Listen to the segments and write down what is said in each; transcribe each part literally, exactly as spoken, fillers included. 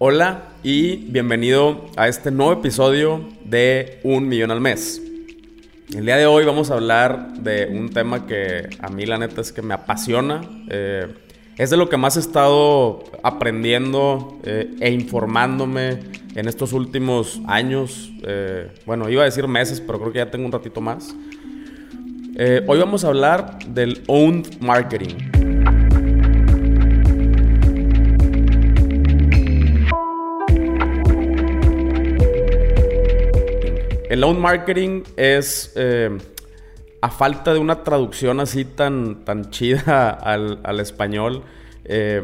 Hola y bienvenido a este nuevo episodio de Un Millón al Mes. El día de hoy vamos a hablar de un tema que a mí la neta es que me apasiona. Eh, es de lo que más he estado aprendiendo eh, e informándome en estos últimos años. Eh, bueno, iba a decir meses, pero creo que ya tengo un ratito más. Eh, hoy vamos a hablar del Owned Marketing. El Owned Marketing es, eh, a falta de una traducción así tan, tan chida al, al español, eh,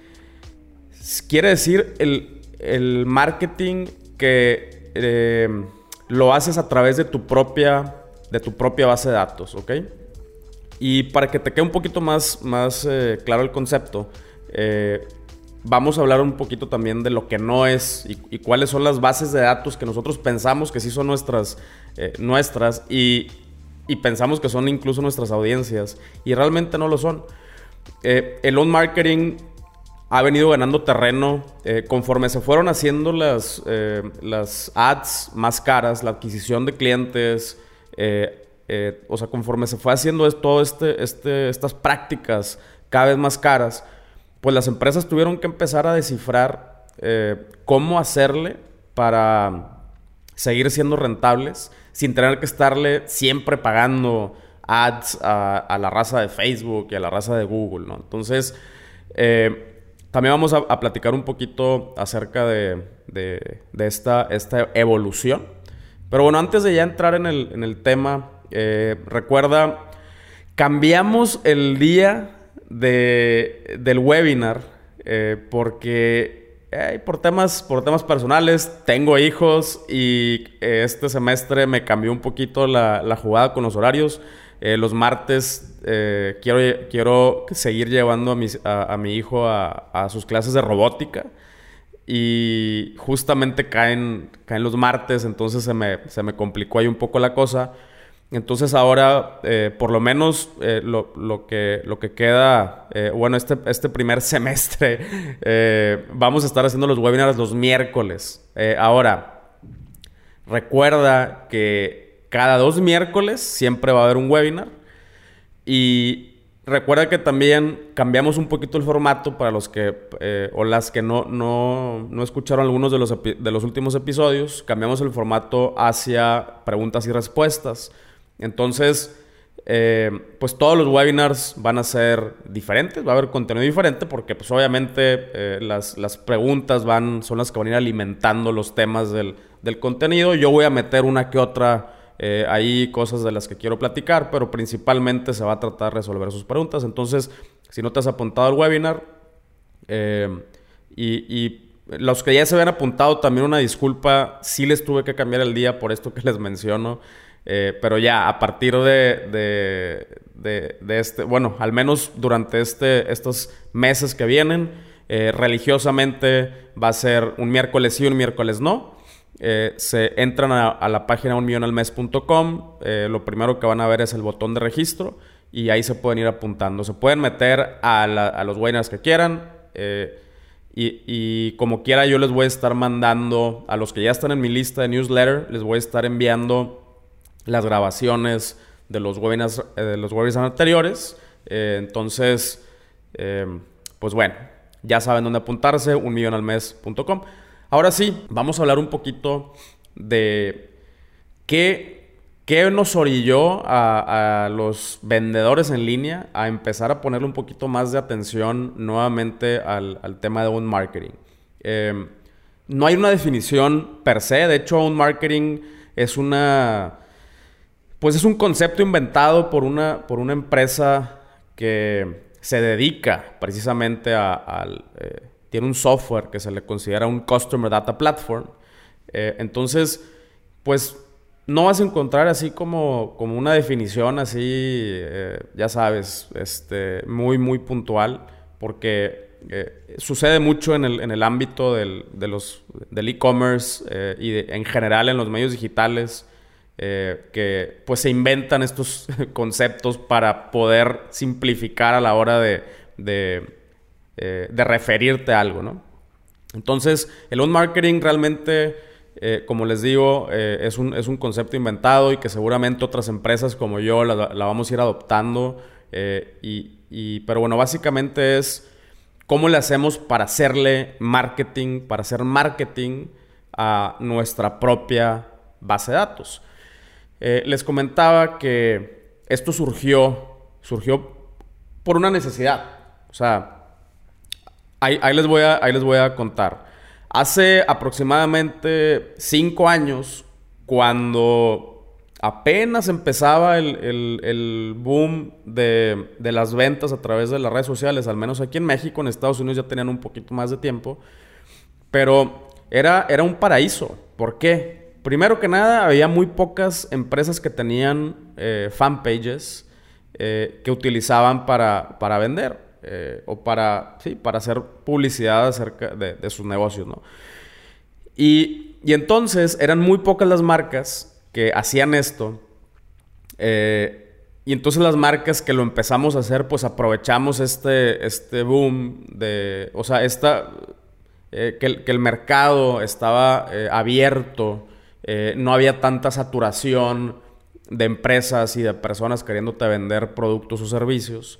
quiere decir el, el marketing que eh, lo haces a través de tu propia, de tu propia base de datos, ¿ok? Y para que te quede un poquito más, más eh, claro el concepto, eh, vamos a hablar un poquito también de lo que no es y, y cuáles son las bases de datos que nosotros pensamos que sí son nuestras, eh, nuestras y, y pensamos que son incluso nuestras audiencias y realmente no lo son. Eh, el Owned Marketing ha venido ganando terreno eh, conforme se fueron haciendo las, eh, las ads más caras, la adquisición de clientes, eh, eh, o sea, conforme se fue haciendo todo este, este, estas prácticas cada vez más caras, pues las empresas tuvieron que empezar a descifrar eh, cómo hacerle para seguir siendo rentables sin tener que estarle siempre pagando ads a, a la raza de Facebook y a la raza de Google, ¿no? Entonces, eh, también vamos a, a platicar un poquito acerca de, de, de esta, esta evolución. Pero bueno, antes de ya entrar en el, en el tema, eh, recuerda, cambiamos el día De, del webinar eh, porque eh, por, temas, por temas personales tengo hijos y eh, este semestre me cambió un poquito la, la jugada con los horarios. Eh, los martes eh, quiero, quiero seguir llevando a, mis, a, a mi hijo a, a sus clases de robótica y justamente caen, caen los martes, entonces se me, se me complicó ahí un poco la cosa. Entonces ahora, eh, por lo menos, eh, lo, lo, que, lo que queda, eh, bueno, este, este primer semestre, eh, vamos a estar haciendo los webinars los miércoles. Eh, ahora, recuerda que cada dos miércoles siempre va a haber un webinar. Y recuerda que también cambiamos un poquito el formato para los que, eh, o las que no, no, no escucharon algunos de los, epi- de los últimos episodios. Cambiamos el formato hacia preguntas y respuestas. Entonces, eh, pues todos los webinars van a ser diferentes, va a haber contenido diferente porque pues obviamente eh, las, las preguntas van, son las que van a ir alimentando los temas del, del contenido. Yo voy a meter una que otra eh, ahí, cosas de las que quiero platicar, pero principalmente se va a tratar de resolver sus preguntas. Entonces, si no te has apuntado al webinar eh, y, y los que ya se habían apuntado, también una disculpa, sí les tuve que cambiar el día por esto que les menciono. Eh, pero ya a partir de, de, de, de este, bueno, al menos durante este, estos meses que vienen, eh, religiosamente va a ser un miércoles sí, un miércoles no. Eh, se entran a, a la página un millón al mes punto com. Eh, lo primero que van a ver es el botón de registro y ahí se pueden ir apuntando. Se pueden meter a, la, a los webinars que quieran. Eh, y, y como quiera, yo les voy a estar mandando a los que ya están en mi lista de newsletter, les voy a estar enviando las grabaciones de los webinars, eh, de los webinars anteriores. Eh, entonces, eh, pues bueno, ya saben dónde apuntarse, un millón al mes punto com. Ahora sí, vamos a hablar un poquito de qué, qué nos orilló a, a los vendedores en línea a empezar a ponerle un poquito más de atención nuevamente al, al tema de Owned Marketing. Eh, no hay una definición per se. De hecho, Owned Marketing es una... Pues es un concepto inventado por una, por una empresa que se dedica precisamente a... a eh, tiene un software que se le considera un Customer Data Platform. Eh, entonces, pues no vas a encontrar así como, como una definición así, eh, ya sabes, este, muy, muy puntual, porque eh, sucede mucho en el, en el ámbito del, de los, del e-commerce eh, y de, en general en los medios digitales. Eh, que pues se inventan estos conceptos para poder simplificar a la hora de, de, eh, de referirte a algo, ¿no? Entonces, el on marketing realmente, eh, como les digo, eh, es, un, es un concepto inventado y que seguramente otras empresas como yo la, la vamos a ir adoptando. Eh, y, y, pero bueno, básicamente es cómo le hacemos para hacerle marketing, para hacer marketing a nuestra propia base de datos. Eh, les comentaba que esto surgió, surgió por una necesidad. O sea, ahí, ahí, les voy a, ahí les voy a contar. Hace aproximadamente cinco años, cuando apenas empezaba el, el, el boom de, de las ventas a través de las redes sociales, al menos aquí en México, en Estados Unidos ya tenían un poquito más de tiempo, pero era, era un paraíso. ¿Por qué? Primero que nada, había muy pocas empresas que tenían eh, fanpages eh, que utilizaban para, para vender eh, o para, sí, para hacer publicidad acerca de, de sus negocios, ¿no? Y, y entonces eran muy pocas las marcas que hacían esto. Eh, y entonces las marcas que lo empezamos a hacer, pues aprovechamos este, este boom de... O sea, esta, eh, que, el, que el mercado estaba eh, abierto. Eh, no había tanta saturación de empresas y de personas queriéndote vender productos o servicios.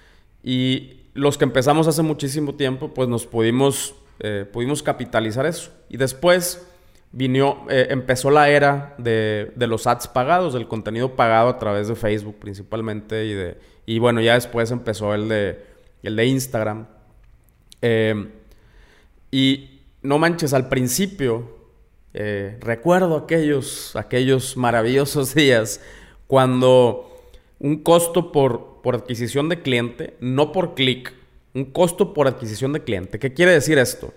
Y los que empezamos hace muchísimo tiempo, pues nos pudimos, eh, pudimos capitalizar eso. Y después vino, eh, empezó la era de, de los ads pagados, del contenido pagado a través de Facebook principalmente. Y, de, y bueno, ya después empezó el de, el de Instagram. Eh, y no manches, al principio... Eh, recuerdo aquellos, aquellos maravillosos días cuando un costo por, por adquisición de cliente, no por clic, un costo por adquisición de cliente. ¿Qué quiere decir esto?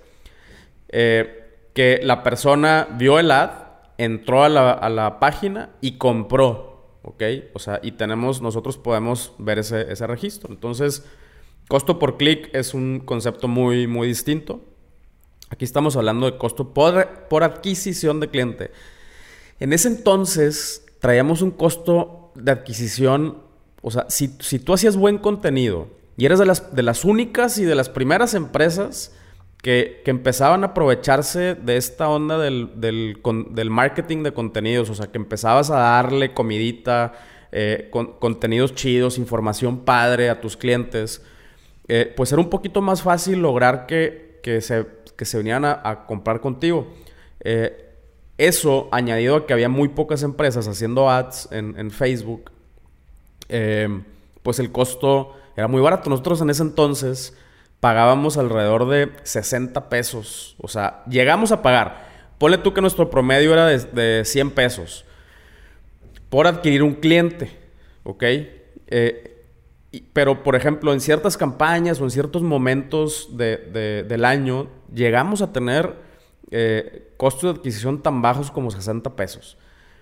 Eh, que la persona vio el ad, entró a la, a la página y compró, ¿ok? O sea, y tenemos, nosotros podemos ver ese, ese registro. Entonces, costo por clic es un concepto muy, muy distinto. Aquí estamos hablando de costo por, por adquisición de cliente. En ese entonces traíamos un costo de adquisición. O sea, si, si tú hacías buen contenido y eres de las, de las únicas y de las primeras empresas que, que empezaban a aprovecharse de esta onda del, del, con, del marketing de contenidos, o sea, que empezabas a darle comidita, eh, con, contenidos chidos, información padre a tus clientes, eh, pues era un poquito más fácil lograr que, que se... que se venían a, a comprar contigo. Eh, eso, añadido a que había muy pocas empresas haciendo ads en, en Facebook, eh, pues el costo era muy barato. Nosotros en ese entonces pagábamos alrededor de sesenta pesos. O sea, llegamos a pagar. Ponle tú que nuestro promedio era de, de cien pesos por adquirir un cliente, ¿ok? Eh, Pero, por ejemplo, en ciertas campañas o en ciertos momentos de, de, del año, llegamos a tener eh, costos de adquisición tan bajos como sesenta pesos.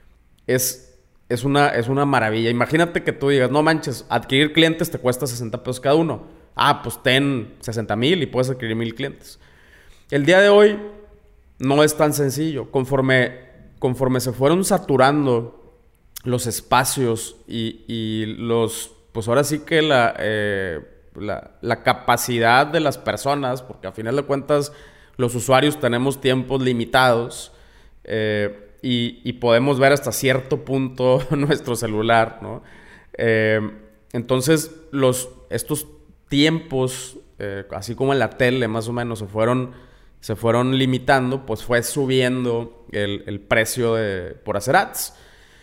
Es, es, una, es una maravilla. Imagínate que tú digas, no manches, adquirir clientes te cuesta sesenta pesos cada uno. Ah, pues ten sesenta mil y puedes adquirir mil clientes. El día de hoy no es tan sencillo. Conforme, conforme se fueron saturando los espacios y, y los... Pues ahora sí que la, eh, la, la capacidad de las personas, porque a final de cuentas los usuarios tenemos tiempos limitados eh, y, y podemos ver hasta cierto punto nuestro celular, ¿no? Eh, entonces, los, estos tiempos, eh, así como en la tele más o menos, se fueron, se fueron limitando, pues fue subiendo el, el precio de, por hacer ads.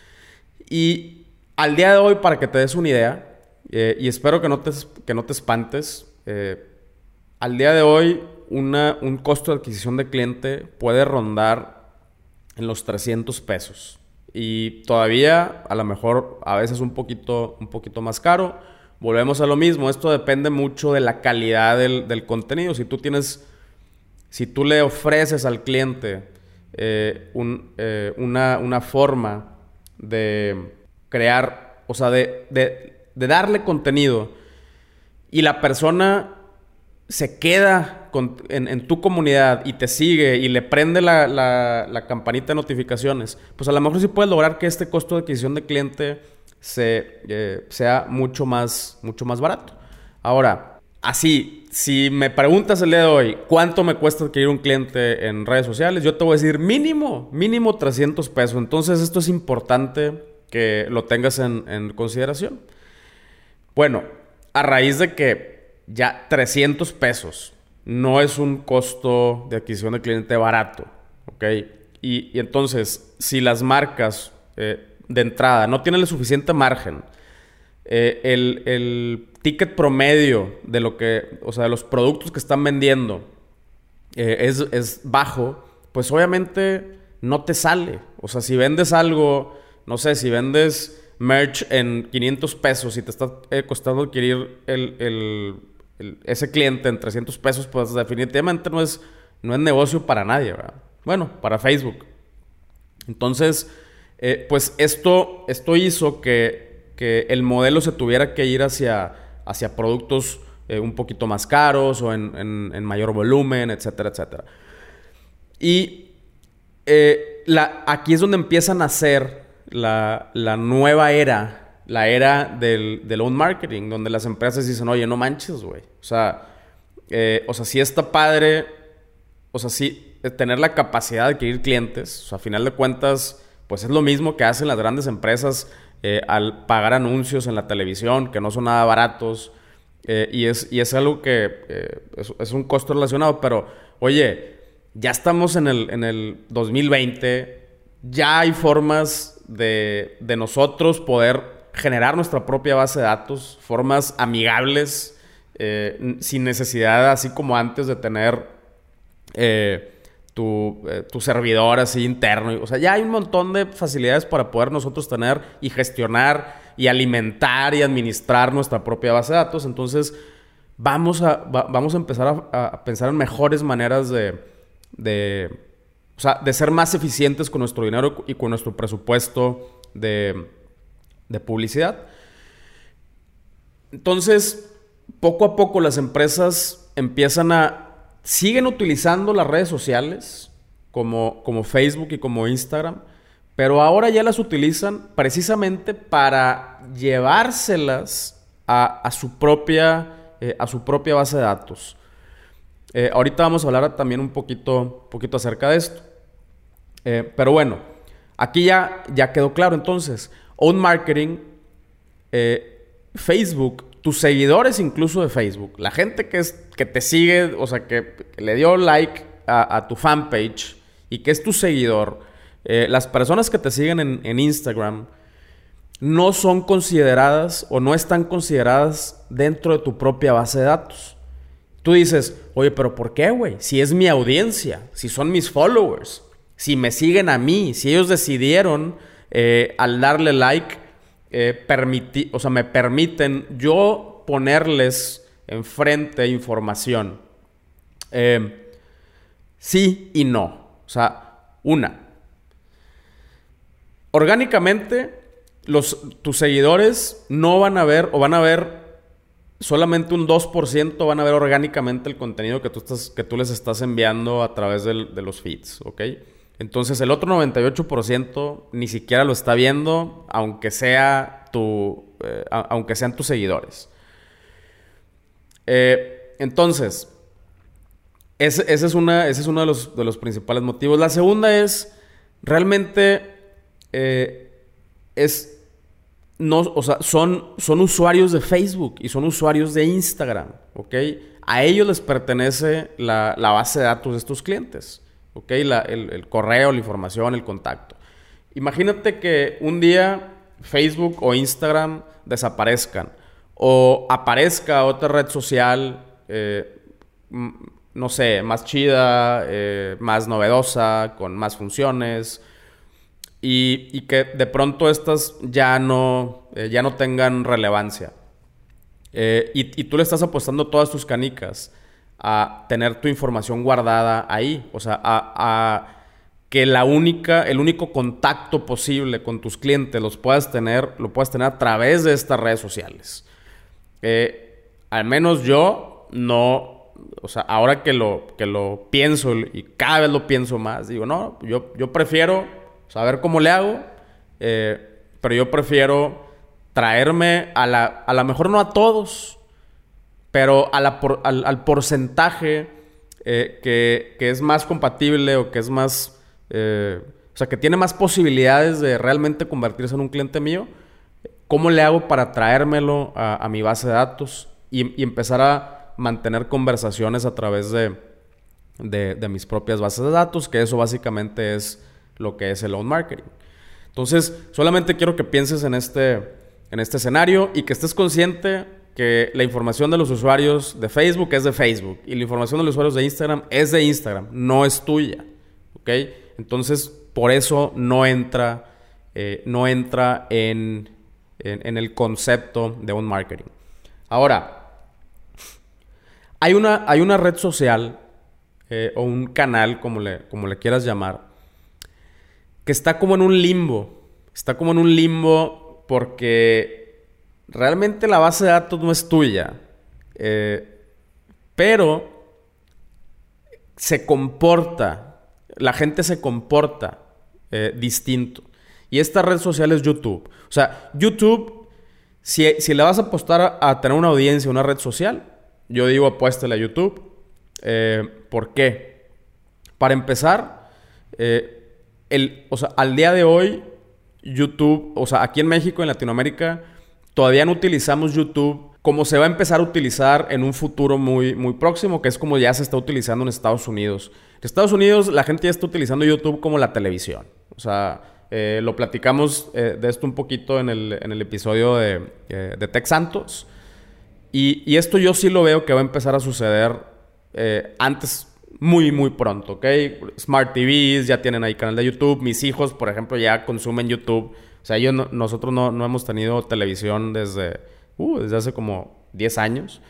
Y al día de hoy, para que te des una idea, Eh, y espero que no te, que no te espantes. Eh, al día de hoy, una, un costo de adquisición de cliente puede rondar en los trescientos pesos. Y todavía, a lo mejor, a veces un poquito, un poquito más caro. Volvemos a lo mismo. Esto depende mucho de la calidad del, del contenido. Si tú tienes... Si tú le ofreces al cliente eh, un, eh, una, una forma de crear... O sea, de... de de darle contenido y la persona se queda con, en, en tu comunidad y te sigue y le prende la, la, la campanita de notificaciones, pues a lo mejor sí puedes lograr que este costo de adquisición de cliente se, eh, sea mucho más, mucho más barato. Ahora, así, si me preguntas el día de hoy cuánto me cuesta adquirir un cliente en redes sociales, yo te voy a decir mínimo, mínimo trescientos pesos. Entonces esto es importante que lo tengas en, en consideración. Bueno, a raíz de que ya trescientos pesos no es un costo de adquisición de cliente barato, ¿ok? Y, y entonces, si las marcas eh, de entrada no tienen el suficiente margen, eh, el, el ticket promedio de lo que, o sea, de los productos que están vendiendo eh, es, es bajo, pues obviamente no te sale. O sea, si vendes algo, no sé, si vendes merch en quinientos pesos y te está eh, costando adquirir el, el, el, ese cliente en trescientos pesos, pues definitivamente no es, no es negocio para nadie, ¿verdad? Bueno, para Facebook. Entonces, eh, pues esto, esto hizo que, que el modelo se tuviera que ir hacia, hacia productos eh, un poquito más caros o en, en, en mayor volumen, etcétera, etcétera. Y eh, la, aquí es donde empiezan a hacer la, la nueva era, la era del, del own marketing, donde las empresas dicen, oye, no manches, güey. O sea, eh, o sea, sí está padre, o sea, sí tener la capacidad de adquirir clientes. O sea, a final de cuentas, pues es lo mismo que hacen las grandes empresas eh, al pagar anuncios en la televisión, que no son nada baratos. Eh, y, es, y es algo que eh, es, es un costo relacionado. Pero, oye, ya estamos en el, en el dos mil veinte. Ya hay formas de, de nosotros poder generar nuestra propia base de datos. Formas amigables, eh, sin necesidad, así como antes, de tener Eh, Tu, eh, tu servidor así interno. O sea, ya hay un montón de facilidades para poder nosotros tener y gestionar y alimentar y administrar nuestra propia base de datos. Entonces, vamos a, va, vamos a empezar a, a pensar en mejores maneras de, de, o sea, de ser más eficientes con nuestro dinero y con nuestro presupuesto de, de publicidad. Entonces, poco a poco las empresas empiezan a siguen utilizando las redes sociales como, como Facebook y como Instagram, pero ahora ya las utilizan precisamente para llevárselas a, a, su, propia, eh, a su propia base de datos. Eh, ahorita vamos a hablar también un poquito, poquito acerca de esto. Eh, pero bueno, aquí ya, ya quedó claro entonces. Own marketing, eh, Facebook, tus seguidores incluso de Facebook, la gente que, es, que te sigue, o sea, que, que le dio like a, a tu fanpage y que es tu seguidor, eh, las personas que te siguen en, en Instagram no son consideradas o no están consideradas dentro de tu propia base de datos. Tú dices, oye, pero ¿por qué, güey? Si es mi audiencia, si son mis followers, si me siguen a mí, si ellos decidieron eh, al darle like, Eh, permiti- o sea, me permiten yo ponerles enfrente información. Eh, sí y no. O sea, una. Orgánicamente, los, tus seguidores no van a ver, o van a ver solamente un dos por ciento van a ver orgánicamente el contenido que tú, estás, que tú les estás enviando a través del, de los feeds, ¿ok? Entonces el otro noventa y ocho por ciento ni siquiera lo está viendo, aunque sea tu, eh, a, aunque sean tus seguidores. Eh, entonces, ese, ese es, una, ese es uno de los, de los principales motivos. La segunda es, realmente, eh, es, no, o sea, son, son usuarios de Facebook y son usuarios de Instagram, ¿ok? A ellos les pertenece la, la base de datos de estos clientes. ¿Ok? La, el, el correo, la información, el contacto. Imagínate que un día Facebook o Instagram desaparezcan o aparezca otra red social, eh, no sé, más chida, eh, más novedosa, con más funciones y, y que de pronto estas ya no, eh, ya no tengan relevancia. Eh, y, y tú le estás apostando todas tus canicas a tener tu información guardada ahí. O sea, a, a que la única, el único contacto posible con tus clientes los puedas tener, lo puedas tener a través de estas redes sociales. Eh, al menos yo no, o sea, ahora que lo, que lo pienso y cada vez lo pienso más, digo, no, yo, yo prefiero saber cómo le hago, eh, pero yo prefiero traerme a la, a lo mejor no a todos, Pero a la por, al, al porcentaje eh, que, que es más compatible o que es más... Eh, o sea, que tiene más posibilidades de realmente convertirse en un cliente mío, ¿cómo le hago para traérmelo a, a mi base de datos y, y empezar a mantener conversaciones a través de, de, de mis propias bases de datos? Que eso básicamente es lo que es el outbound marketing. Entonces, solamente quiero que pienses en este, en este escenario y que estés consciente que la información de los usuarios de Facebook es de Facebook y la información de los usuarios de Instagram es de Instagram, no es tuya, ¿ok? Entonces, por eso no entra, eh, no entra en, en, en el concepto de un marketing. Ahora, hay una, hay una red social eh, o un canal, como le, como le quieras llamar, que está como en un limbo. Está como en un limbo porque realmente la base de datos no es tuya. Eh, pero se comporta, la gente se comporta eh, distinto. Y esta red social es YouTube. O sea, YouTube, si, si le vas a apostar a, a tener una audiencia, una red social, yo digo apuéstale a YouTube. Eh, ¿Por qué? Para empezar, eh, el, o sea, al día de hoy, YouTube, o sea, aquí en México, en Latinoamérica, todavía no utilizamos YouTube como se va a empezar a utilizar en un futuro muy, muy próximo, que es como ya se está utilizando en Estados Unidos. En Estados Unidos la gente ya está utilizando YouTube como la televisión. O sea, eh, lo platicamos eh, de esto un poquito en el, en el episodio de, eh, de Tech Santos. Y, y esto yo sí lo veo que va a empezar a suceder eh, antes, muy, muy pronto, ¿ok? Smart T Vs ya tienen ahí canal de YouTube. Mis hijos, por ejemplo, ya consumen YouTube. O sea, yo no, nosotros no, no hemos tenido televisión desde... Uh, desde hace como diez años.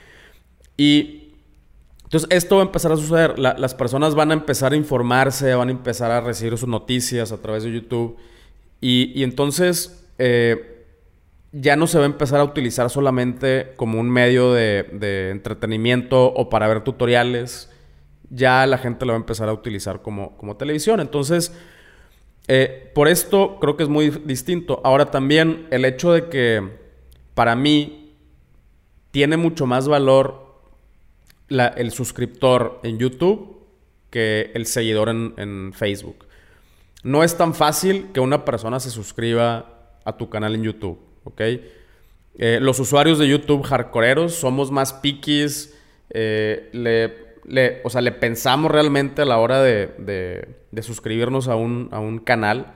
Y entonces esto va a empezar a suceder. La, las personas van a empezar a informarse, van a empezar a recibir sus noticias a través de YouTube. Y, y entonces eh, ya no se va a empezar a utilizar solamente como un medio de, de entretenimiento o para ver tutoriales. Ya la gente lo va a empezar a utilizar como, como televisión. Entonces, eh, por esto creo que es muy distinto. Ahora también el hecho de que para mí, tiene mucho más valor la, el suscriptor en YouTube que el seguidor en, en Facebook. No es tan fácil que una persona se suscriba a tu canal en YouTube, ¿ok? Eh, los usuarios de YouTube hardcoreeros somos más piquis, eh, le, le, o sea, le pensamos realmente a la hora de, de, de suscribirnos a un, a un canal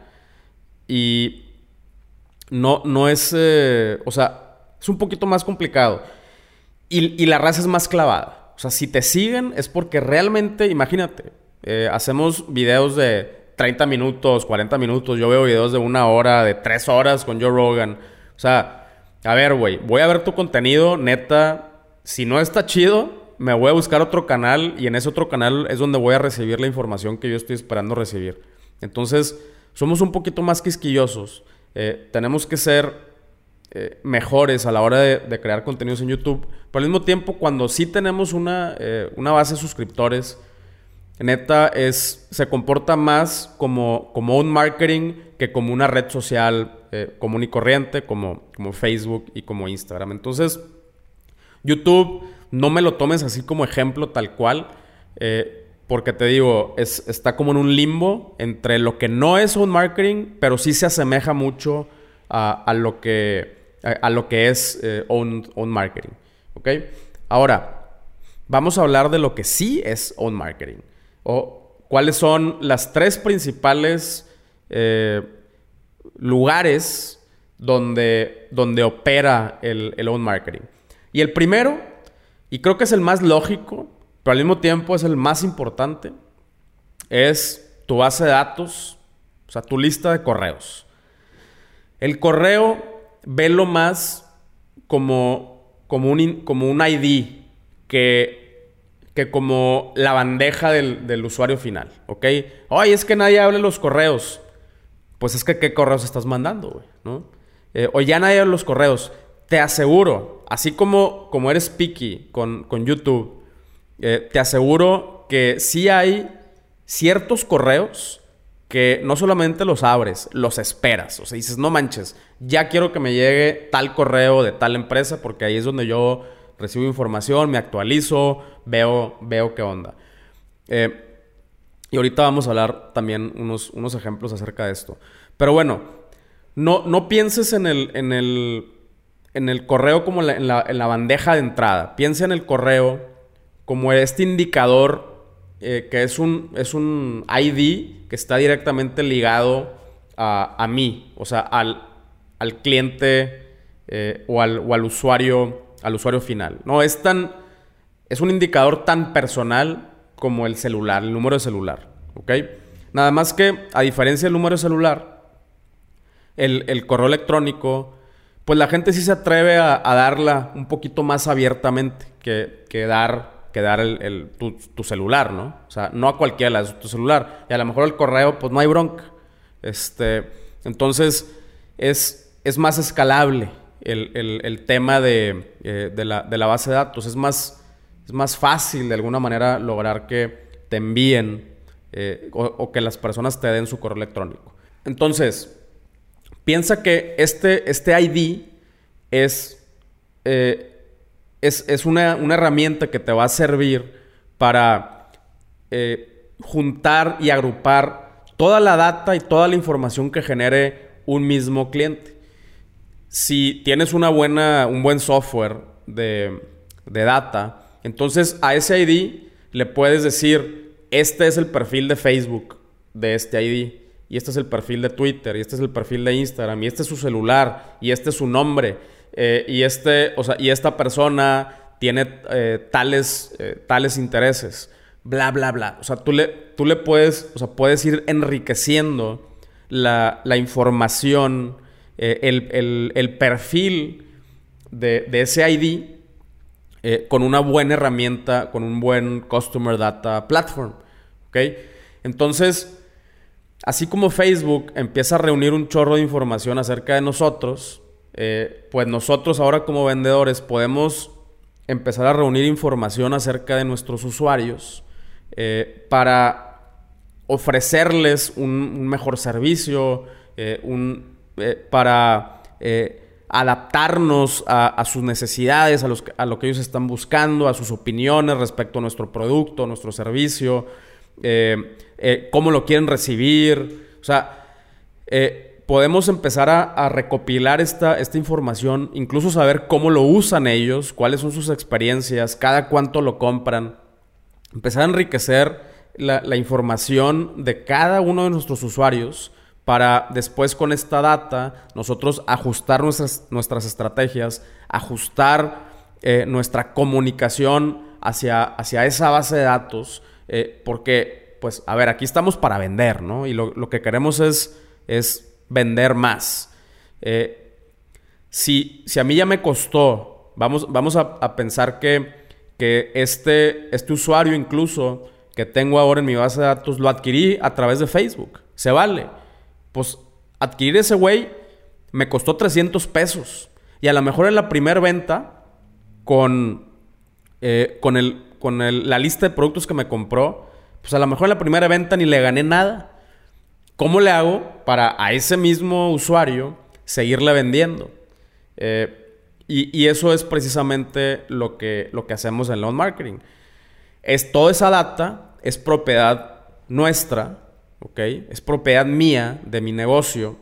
y no, no es, eh, o sea, es un poquito más complicado. Y, y la raza es más clavada. O sea, si te siguen es porque realmente, imagínate, eh, hacemos videos de treinta minutos, cuarenta minutos. Yo veo videos de una hora, de tres horas con Joe Rogan. O sea, a ver, güey, voy a ver tu contenido, neta. Si no está chido, me voy a buscar otro canal y en ese otro canal es donde voy a recibir la información que yo estoy esperando recibir. Entonces, somos un poquito más quisquillosos. Eh, tenemos que ser... Eh, mejores a la hora de, de crear contenidos en YouTube. Pero al mismo tiempo, cuando sí tenemos una, eh, una base de suscriptores, neta, es, se comporta más como, como un marketing que como una red social eh, común y corriente, como, como Facebook y como Instagram. Entonces, YouTube, no me lo tomes así como ejemplo tal cual, eh, porque te digo, es, está como en un limbo entre lo que no es un marketing, pero sí se asemeja mucho a, a lo que... a lo que es eh, own, own marketing, ¿ok? Ahora, vamos a hablar de lo que sí es own marketing. O cuáles son las tres principales eh, lugares donde, donde opera el, el own marketing. Y el primero, y creo que es el más lógico, pero al mismo tiempo es el más importante, es tu base de datos, o sea, tu lista de correos. El correo... velo más como, como, un, como un I D que, que como la bandeja del, del usuario final, ¿ok? Oye, es que nadie habla los correos. Pues es que ¿qué correos estás mandando, güey? ¿No? Eh, o ya nadie habla los correos. Te aseguro, así como, como eres picky con, con YouTube, eh, te aseguro que sí hay ciertos correos que no solamente los abres, los esperas. O sea, dices, no manches, ya quiero que me llegue tal correo de tal empresa porque ahí es donde yo recibo información, me actualizo, veo, veo qué onda. Eh, y ahorita vamos a hablar también unos, unos ejemplos acerca de esto. Pero bueno, no, no pienses en el, en el, en el correo como la, en, la, en la bandeja de entrada. Piensa en el correo como este indicador eh, que es un, es un I D que está directamente ligado a, a mí, o sea, al, al cliente eh, o, al, o al usuario, al usuario final. No es tan, es un indicador tan personal como el celular, el número de celular, ¿ok? Nada más que, a diferencia del número de celular, el, el correo electrónico, pues la gente sí se atreve a, a darla un poquito más abiertamente que, que dar, que dar el, el, tu, tu celular, ¿no? O sea, no a cualquiera le das tu celular. Y a lo mejor el correo, pues no hay bronca. Este, entonces, es, es más escalable el, el, el tema de, eh, de, la, de la base de datos. Es más... Es más fácil de alguna manera lograr que te envíen eh, o, o que las personas te den su correo electrónico. Entonces, piensa que este, este I D es, eh, es, es una, una herramienta que te va a servir para eh, juntar y agrupar toda la data y toda la información que genere un mismo cliente. Si tienes una buena, un buen software de, de data, entonces a ese I D le puedes decir, este es el perfil de Facebook de este I D, y este es el perfil de Twitter, y este es el perfil de Instagram, y este es su celular, y este es su nombre, eh, y, este, o sea, y esta persona tiene eh, tales, eh, tales intereses, bla, bla, bla. O sea, tú le, tú le puedes, o sea, puedes ir enriqueciendo la, la información, eh, el, el, el perfil de, de ese I D, Eh, con una buena herramienta, con un buen Customer Data Platform, ¿ok? Entonces, así como Facebook empieza a reunir un chorro de información acerca de nosotros, eh, pues nosotros ahora como vendedores podemos empezar a reunir información acerca de nuestros usuarios eh, para ofrecerles un, un mejor servicio, eh, un, eh, para... Eh, adaptarnos a, a sus necesidades, a, los, a lo que ellos están buscando, a sus opiniones respecto a nuestro producto, nuestro servicio, eh, eh, cómo lo quieren recibir. O sea, eh, podemos empezar a, a recopilar esta, esta información, incluso saber cómo lo usan ellos, cuáles son sus experiencias, cada cuánto lo compran. Empezar a enriquecer la, la información de cada uno de nuestros usuarios, para después con esta data nosotros ajustar nuestras, nuestras estrategias, ajustar eh, nuestra comunicación hacia, hacia esa base de datos, eh, porque, pues, a ver, aquí estamos para vender, ¿no? Y lo, lo que queremos es, es vender más. Eh, si, si a mí ya me costó, vamos, vamos a, a pensar que, que este, este usuario incluso que tengo ahora en mi base de datos lo adquirí a través de Facebook, se vale. Pues adquirir ese güey me costó trescientos pesos. Y a lo mejor en la primera venta, con, eh, con, el, con el, la lista de productos que me compró, pues a lo mejor en la primera venta ni le gané nada. ¿Cómo le hago para a ese mismo usuario seguirle vendiendo? Eh, y, y eso es precisamente lo que, lo que hacemos en Loan Marketing. Es, toda esa data es propiedad nuestra, ¿ok? Es propiedad mía, de mi negocio.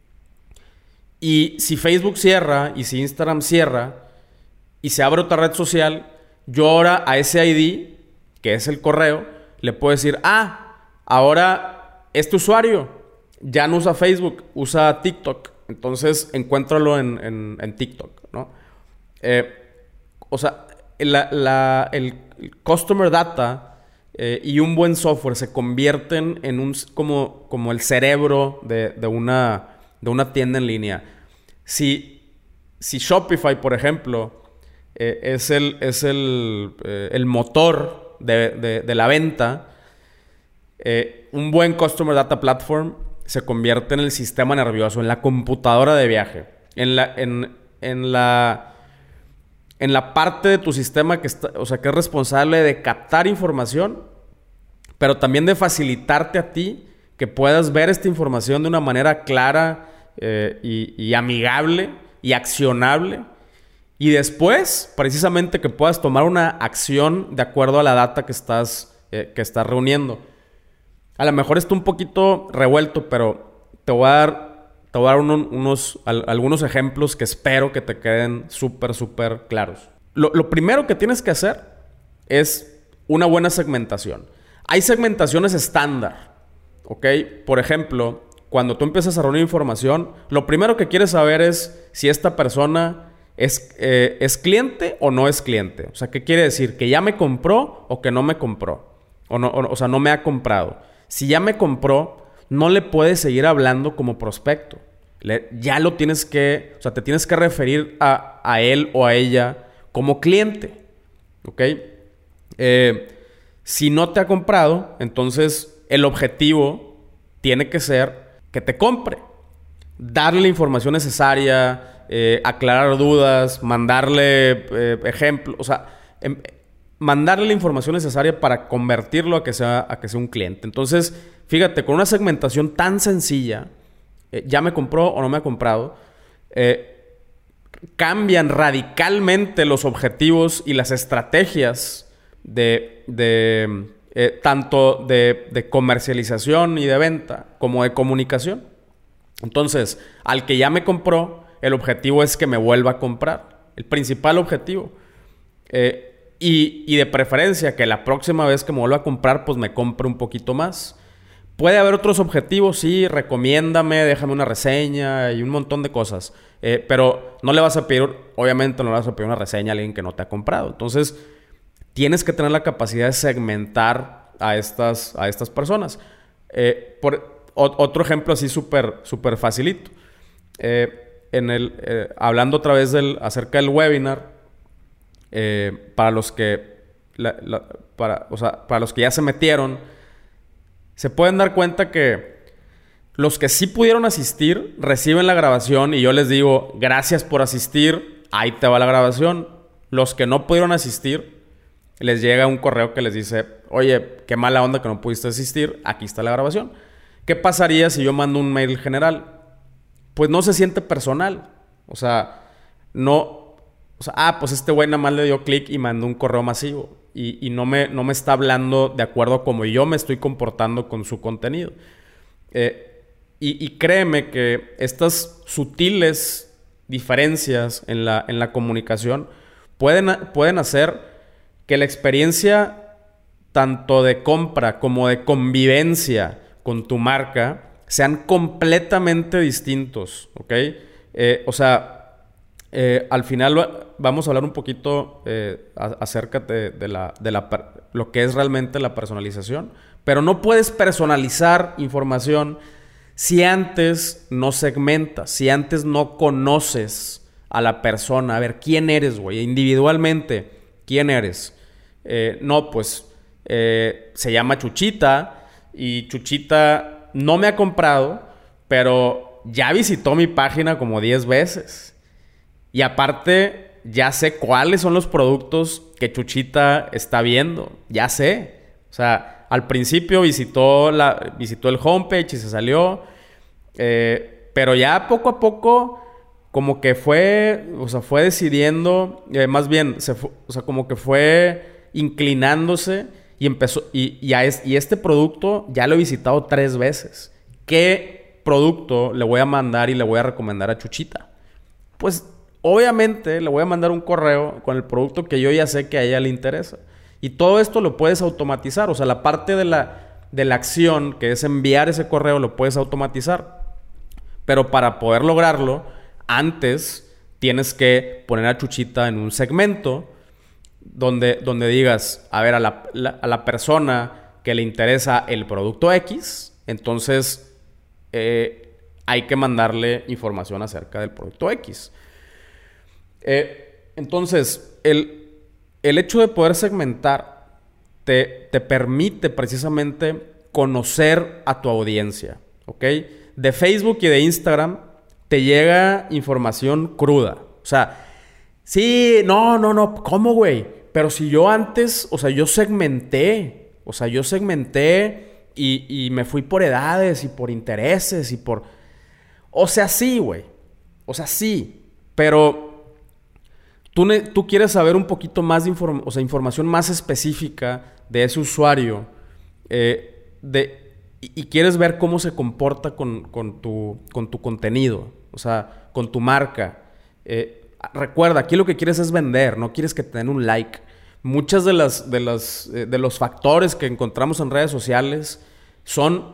Y si Facebook cierra, y si Instagram cierra, y se abre otra red social, yo ahora a ese I D, que es el correo, le puedo decir, ah, ahora este usuario ya no usa Facebook, usa TikTok. Entonces, encuéntralo en, en, en TikTok, ¿no? Eh, o sea, la, la, el, el Customer Data... Eh, y un buen software se convierten en un como, como el cerebro de, de, una, de una tienda en línea. Si, si Shopify, por ejemplo, eh, es, el, es el, eh, el motor de, de, de la venta, eh, un buen Customer Data Platform se convierte en el sistema nervioso, en la computadora de viaje, en la, en, en la, en la parte de tu sistema que está, o sea, que es responsable de captar información, pero también de facilitarte a ti que puedas ver esta información de una manera clara eh, y, y amigable y accionable. Y después, precisamente, que puedas tomar una acción de acuerdo a la data que estás, eh, que estás reuniendo. A lo mejor está un poquito revuelto, pero te voy a dar, te voy a dar uno, unos, al, algunos ejemplos que espero que te queden súper, súper claros. Lo, lo primero que tienes que hacer es una buena segmentación. Hay segmentaciones estándar, ¿ok? Por ejemplo, cuando tú empiezas a reunir información, lo primero que quieres saber es si esta persona es, eh, es cliente o no es cliente. O sea, ¿qué quiere decir? ¿Que ya me compró o que no me compró? O, no, o, o sea, no me ha comprado. Si ya me compró, no le puedes seguir hablando como prospecto. Le, ya lo tienes que... O sea, te tienes que referir a, a él o a ella como cliente. ¿Ok? Eh, si no te ha comprado, entonces el objetivo tiene que ser que te compre. Darle la información necesaria, eh, aclarar dudas, mandarle eh, ejemplos. O sea, em, mandarle la información necesaria para convertirlo a que sea, a que sea un cliente. Entonces, fíjate, con una segmentación tan sencilla, eh, ya me compró o no me ha comprado, eh, cambian radicalmente los objetivos y las estrategias de, de eh, tanto de, de comercialización y de venta como de comunicación. Entonces, al que ya me compró, el objetivo es que me vuelva a comprar. El principal objetivo. Eh, y, y de preferencia que la próxima vez que me vuelva a comprar, pues me compre un poquito más. Puede haber otros objetivos, sí, recomiéndame, déjame una reseña y un montón de cosas. Eh, pero no le vas a pedir, obviamente no le vas a pedir una reseña a alguien que no te ha comprado. Entonces, tienes que tener la capacidad de segmentar a estas, a estas personas. Eh, por, o, otro ejemplo así súper súper facilito. Eh, en el, eh, hablando otra vez del, acerca del webinar, eh, para los que la, la, para, o sea, para los que ya se metieron, se pueden dar cuenta que los que sí pudieron asistir reciben la grabación y yo les digo, gracias por asistir, ahí te va la grabación. Los que no pudieron asistir, les llega un correo que les dice, oye, qué mala onda que no pudiste asistir, aquí está la grabación. ¿Qué pasaría si yo mando un mail general? Pues no se siente personal. O sea, no... O sea, ah, pues este güey nada más le dio clic y mandó un correo masivo. Y, y no, me, no me está hablando de acuerdo a cómo yo me estoy comportando con su contenido. Eh, y, y créeme que estas sutiles diferencias en la, en la comunicación pueden, pueden hacer que la experiencia tanto de compra como de convivencia con tu marca sean completamente distintos, ¿ok? Eh, o sea, eh, al final vamos a hablar un poquito eh, a, acerca de, de, la, de la, lo que es realmente la personalización, pero no puedes personalizar información si antes no segmentas, si antes no conoces a la persona. A ver, ¿quién eres, güey? Individualmente, ¿quién eres? Eh, no, pues eh, se llama Chuchita y Chuchita no me ha comprado, pero ya visitó mi página como diez veces. Y aparte, ya sé cuáles son los productos que Chuchita está viendo. Ya sé. O sea, al principio visitó, la, visitó el homepage y se salió. Eh, pero ya poco a poco, como que fue, o sea, fue decidiendo, eh, más bien, se fue, o sea, como que fue inclinándose y empezó, y, y, a es, y este producto ya lo he visitado tres veces. ¿Qué producto le voy a mandar y le voy a recomendar a Chuchita? Pues obviamente le voy a mandar un correo con el producto que yo ya sé que a ella le interesa. Y todo esto lo puedes automatizar. O sea, la parte de la, de la acción, que es enviar ese correo, lo puedes automatizar. Pero para poder lograrlo, antes tienes que poner a Chuchita en un segmento donde, donde digas, a ver, a la, la, a la persona que le interesa el producto X, entonces eh, hay que mandarle información acerca del producto X. Eh, entonces, el, el hecho de poder segmentar te, te permite precisamente conocer a tu audiencia, ¿ok? De Facebook y de Instagram te llega información cruda. O sea, sí, no, no, no, ¿cómo, güey? Pero si yo antes, o sea, yo segmenté, o sea, yo segmenté y, y me fui por edades y por intereses y por... O sea, sí, güey. O sea, sí, pero... tú, ne- tú quieres saber un poquito más de inform- o sea, información más específica de ese usuario eh, de, y, y quieres ver cómo se comporta con, con, tu, con tu contenido, o sea, con tu marca. Eh, recuerda, aquí lo que quieres es vender, no quieres que te den un like. Muchas de las, de las, eh, de los factores que encontramos en redes sociales son,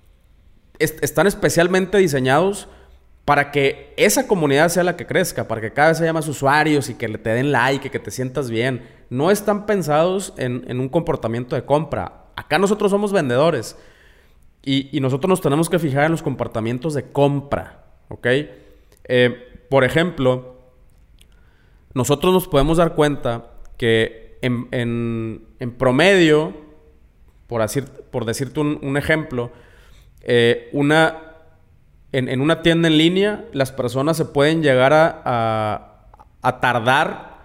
est- están especialmente diseñados para que esa comunidad sea la que crezca, para que cada vez haya más usuarios y que le te den like y que te sientas bien. No están pensados en, en un comportamiento de compra. Acá nosotros somos vendedores y, y nosotros nos tenemos que fijar en los comportamientos de compra, ¿ok? Eh, por ejemplo, nosotros nos podemos dar cuenta que en, en, en promedio, por, decir, por decirte un, un ejemplo, eh, una... En, en una tienda en línea, las personas se pueden llegar a, a, a tardar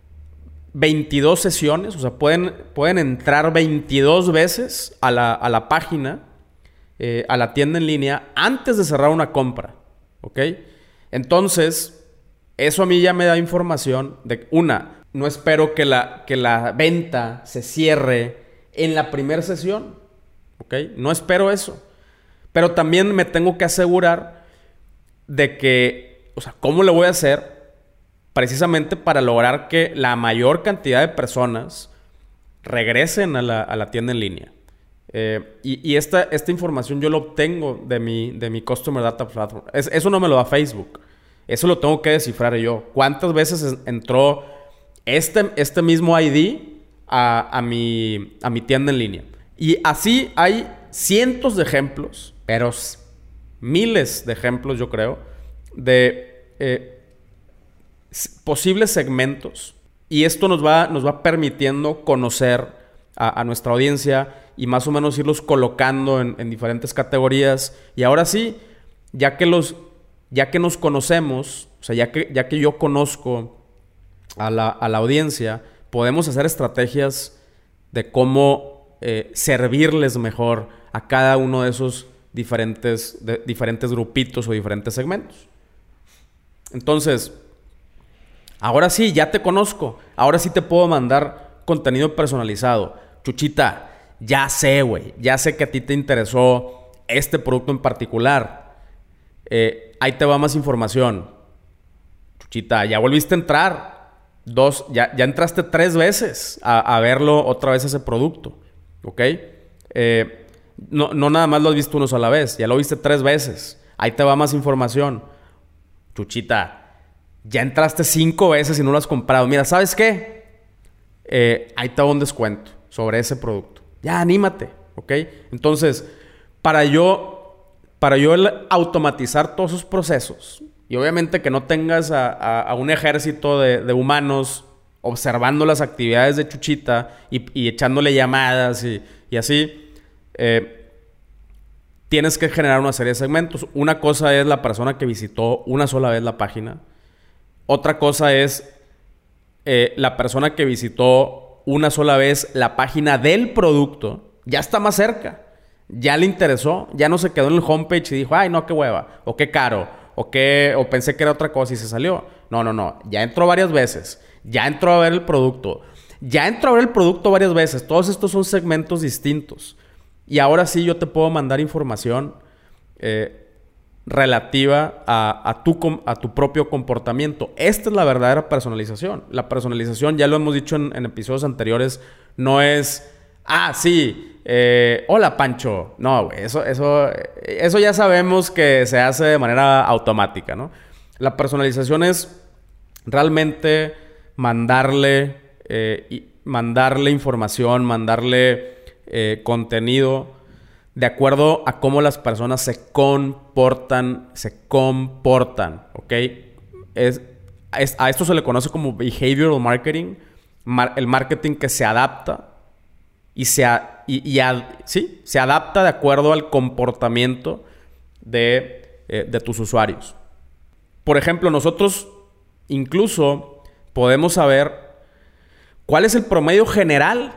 veintidós sesiones. O sea, pueden, pueden entrar veintidós veces a la, a la página, eh, a la tienda en línea, antes de cerrar una compra. ¿Ok? Entonces, eso a mí ya me da información de, una, no espero que la, que la venta se cierre en la primera sesión. ¿Ok? No espero eso. Pero también me tengo que asegurar de que, o sea, ¿cómo le voy a hacer precisamente para lograr que la mayor cantidad de personas regresen a la, a la tienda en línea? Eh, y y esta, esta información yo lo obtengo de mi, de mi Customer Data Platform. Es, eso no me lo da Facebook. Eso lo tengo que descifrar yo. ¿Cuántas veces entró este, este mismo I D a, a, mi, a mi tienda en línea? Y así hay cientos de ejemplos, pero miles de ejemplos, yo creo, de eh, posibles segmentos. Y esto nos va, nos va permitiendo conocer a, a nuestra audiencia y más o menos irlos colocando en, en diferentes categorías. Y ahora sí, ya que, los, ya que nos conocemos, o sea, ya que, ya que yo conozco a la, a la audiencia, podemos hacer estrategias de cómo eh, servirles mejor a cada uno de esos diferentes, de, diferentes grupitos o diferentes segmentos. Entonces, ahora sí, ya te conozco. Ahora sí te puedo mandar contenido personalizado. Chuchita, ya sé, güey. Ya sé que a ti te interesó este producto en particular. Eh, ahí te va más información. Chuchita, ya volviste a entrar. Dos, ya, ya entraste tres veces a, a verlo otra vez ese producto. ¿Ok? Eh... No, no nada más lo has visto una sola vez. Ya lo viste tres veces. Ahí te va más información. Chuchita, ya entraste cinco veces y no lo has comprado. Mira, ¿sabes qué? Eh, ahí te va un descuento sobre ese producto. Ya, anímate. ¿Ok? Entonces, para yo, para yo automatizar todos esos procesos y obviamente que no tengas a, a, a un ejército de, de humanos observando las actividades de Chuchita y, y echándole llamadas y, y así... Eh, tienes que generar una serie de segmentos. Una cosa es la persona que visitó una sola vez la página. Otra cosa es eh, la persona que visitó una sola vez la página del producto. Ya está más cerca. Ya le interesó. Ya no se quedó en el homepage y dijo, ay, no, qué hueva. O qué caro. O, qué, o pensé que era otra cosa y se salió. No, no, no. Ya entró varias veces. Ya entró a ver el producto. Ya entró a ver el producto varias veces. Todos estos son segmentos distintos. Y ahora sí yo te puedo mandar información eh, relativa a, a, tu, a tu propio comportamiento. Esta es la verdadera personalización. La personalización, ya lo hemos dicho en, en episodios anteriores, no es, ah, sí, eh, hola Pancho. No, güey, eso, eso, eso ya sabemos que se hace de manera automática, ¿no? La personalización es realmente mandarle, eh, y mandarle información, mandarle... Eh, contenido de acuerdo a cómo las personas se comportan, se comportan, ¿ok? Es, es, a esto se le conoce como behavioral marketing, mar, el marketing que se adapta y, se, a, y, y a, ¿sí? se adapta de acuerdo al comportamiento de, eh, de tus usuarios. Por ejemplo, nosotros incluso podemos saber cuál es el promedio general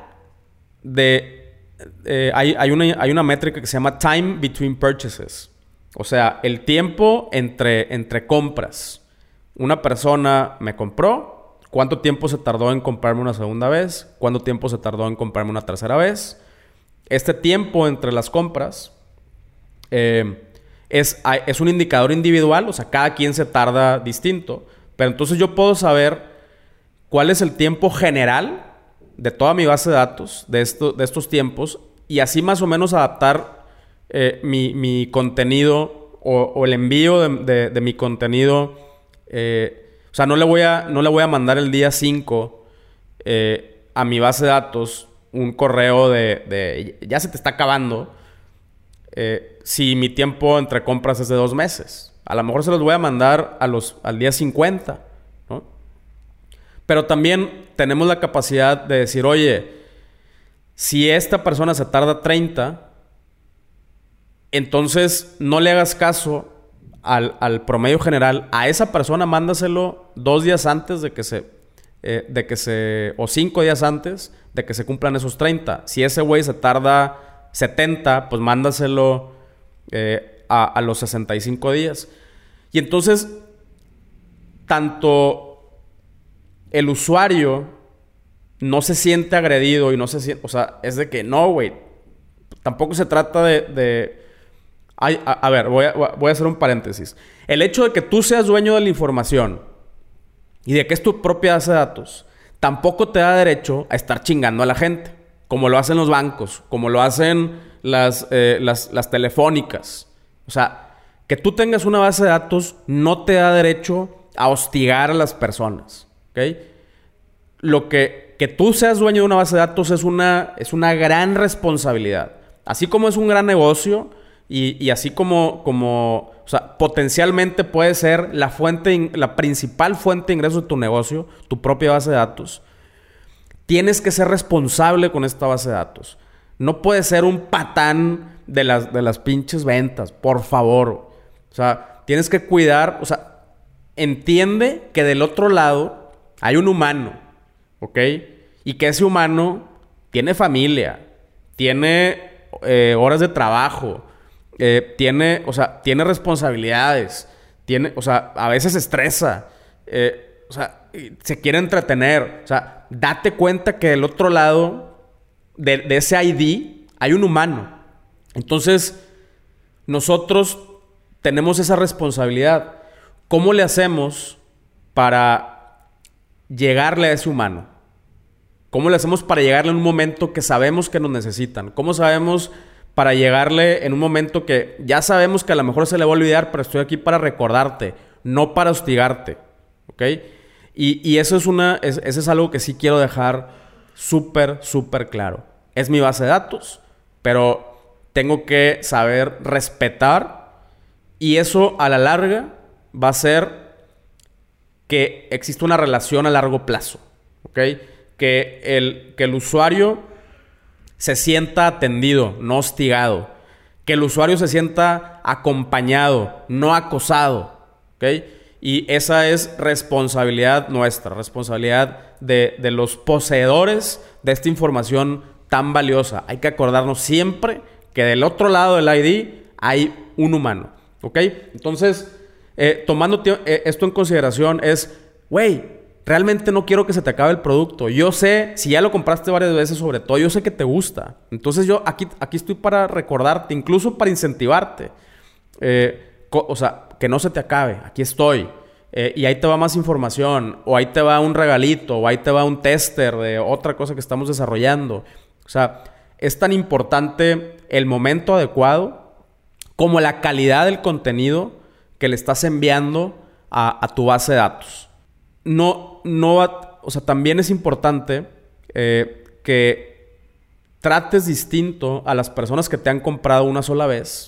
de... Eh, hay, hay, una, hay una métrica que se llama time between purchases. O sea, el tiempo entre, entre compras. Una persona me compró, cuánto tiempo se tardó en comprarme una segunda vez, cuánto tiempo se tardó en comprarme una tercera vez. Este tiempo entre las compras eh, es, es un indicador individual, o sea, cada quien se tarda distinto. Pero entonces yo puedo saber cuál es el tiempo general de toda mi base de datos, de, esto, de estos tiempos, y así más o menos adaptar eh, mi, mi contenido o, o el envío de, de, de mi contenido. Eh, o sea, no le voy a, no le voy a mandar el día cinco eh, a mi base de datos un correo de, de ya se te está acabando eh, si mi tiempo entre compras es de dos meses. A lo mejor se los voy a mandar a los, al día cincuenta, ¿no? Pero también tenemos la capacidad de decir, oye, si esta persona se tarda treinta, entonces no le hagas caso al, al promedio general. A esa persona mándaselo dos días antes de que se... Eh, de que se... o cinco días antes de que se cumplan esos treinta. Si ese güey se tarda setenta, pues mándaselo eh, a, a los sesenta y cinco días. Y entonces, tanto el usuario no se siente agredido y no se siente... O sea, es de que no, güey. Tampoco se trata de... de ay, a, a ver, voy a, voy a hacer un paréntesis. El hecho de que tú seas dueño de la información y de que es tu propia base de datos, tampoco te da derecho a estar chingando a la gente, como lo hacen los bancos, como lo hacen las, eh, las, las telefónicas. O sea, que tú tengas una base de datos no te da derecho a hostigar a las personas, ¿ok? Lo que, que tú seas dueño de una base de datos es una, es una gran responsabilidad. Así como es un gran negocio y, y así como... como o sea, potencialmente puede ser la fuente, la principal fuente de ingresos de tu negocio, tu propia base de datos. Tienes que ser responsable con esta base de datos. No puedes ser un patán de las, de las pinches ventas, por favor. O sea, tienes que cuidar, o sea, entiende que del otro lado hay un humano, ¿ok? Y que ese humano tiene familia, tiene eh, horas de trabajo, Eh, tiene, o sea, tiene responsabilidades, tiene, o sea, a veces se estresa, eh, o sea, se quiere entretener. O sea, date cuenta que del otro lado de, de ese I D hay un humano. Entonces, nosotros tenemos esa responsabilidad. ¿Cómo le hacemos para llegarle a ese humano? ¿Cómo le hacemos para llegarle en un momento que sabemos que nos necesitan? ¿Cómo sabemos para llegarle en un momento que ya sabemos que a lo mejor se le va a olvidar, pero estoy aquí para recordarte, no para hostigarte, ¿ok? Y, y eso es una, es, eso es algo que sí quiero dejar súper, súper claro. Es mi base de datos, pero tengo que saber respetar, y eso a la larga va a ser que exista una relación a largo plazo, ¿ok? Que el, que el usuario se sienta atendido, no hostigado. Que el usuario se sienta acompañado, no acosado, ¿ok? Y esa es responsabilidad nuestra, responsabilidad de, de los poseedores de esta información tan valiosa. Hay que acordarnos siempre que del otro lado del I D hay un humano, ¿ok? Entonces, eh, tomando eh, esto en consideración es, güey, realmente no quiero que se te acabe el producto. Yo sé, si ya lo compraste varias veces sobre todo, yo sé que te gusta. Entonces yo aquí, aquí estoy para recordarte, incluso para incentivarte. Eh, co- o sea, que no se te acabe. Aquí estoy. Eh, y ahí te va más información. O ahí te va un regalito. O ahí te va un tester de otra cosa que estamos desarrollando. O sea, es tan importante el momento adecuado como la calidad del contenido que le estás enviando a, a tu base de datos. No, no, o sea, también es importante eh, que trates distinto a las personas que te han comprado una sola vez